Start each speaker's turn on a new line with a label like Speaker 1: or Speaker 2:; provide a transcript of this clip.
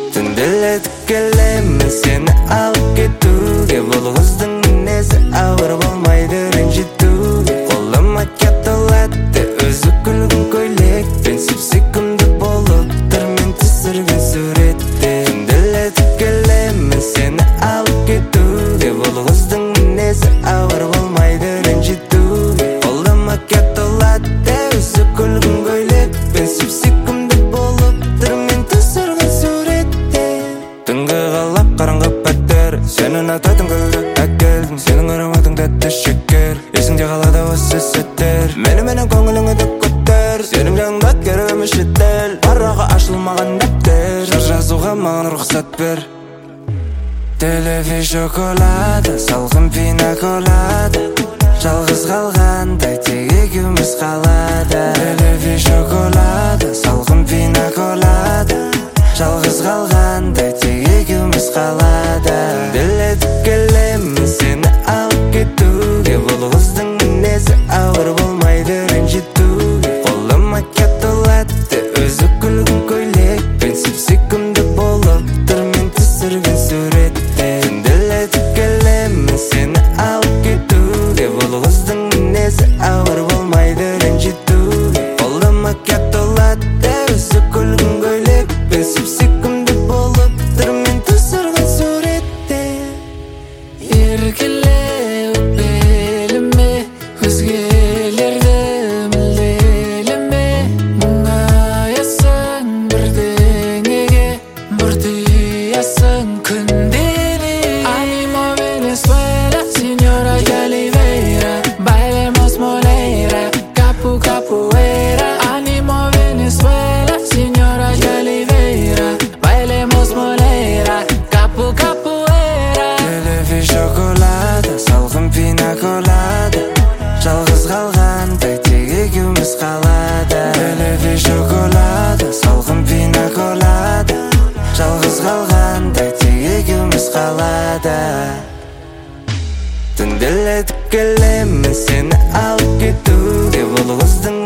Speaker 1: Түнделетіп келемін сені алып кетуге. Бұл қыздың мінезі ауыр болмайды ренжітуге. Қолыма кетті латте өзі күлгін көйлекпен, сүйкімді болып тұр мен түсірген суретте. Түнделетіп келемін сені алып кетуге. Бұл қыздың мінезі ауыр болмайды ренжітуге. Қолыма кетті латте өзі күлгін көйлекпен, сүйкімді болып тұр мен түсірген суретте. Түнгі қалап қараңғы пәттер, сені ұнататын гүлді әкелдім. Сенің ароматың тәтті шекер, есіңде қалады осы сәттер. Менің көңіліңе де көтер, сенің жаныңда керемі шетел. Парағы ашылмаған дәптер, жар жазуға маған рұқсат бер. Телефи шоколада, салқын пина колада. Жалғыз қалғанда тек екеуміз қалады. Телефи шоколада, салқын пина колада. Жалғыз қалғанда тек екеуміз қалады. Түнделетіп келемін сені алып кетуге. Бұл қыздың мінезі ауыр болмайды ренжітуге. Қолыма кетті латте өзі күлгін көйлекпен, сүйкімді болып тұр мен түсірген суретте. Түнделетіп келемін сені алып кетуге. Бұл қыздың мінезі ауыр болмайды ренжітуге. Қолыма кетті латте өзі күлгін көйлекпен, сүйкімді болып тұр мен түсірген суретте.
Speaker 2: Еркеле өкпелеме, өзгелерді мүлделеме. Мұңаясың бірдеңеге, бұртиясың күндері. Animo Venezuela, señora de Oliveira. Bailemos moleira, capoeira. Animo Venezuela, señora de Oliveira. Bailemos moleira, capoeira.
Speaker 1: Телефи шоколада, салқын пина колада. Жалғыз қалғанда тек екеуміз қалады. Телефи шоколада, салқын пина колада. Жалғыз қалғанда тек екеуміз қалады. Түнделетіп келемін сені алып кетуге. Бұл қыздың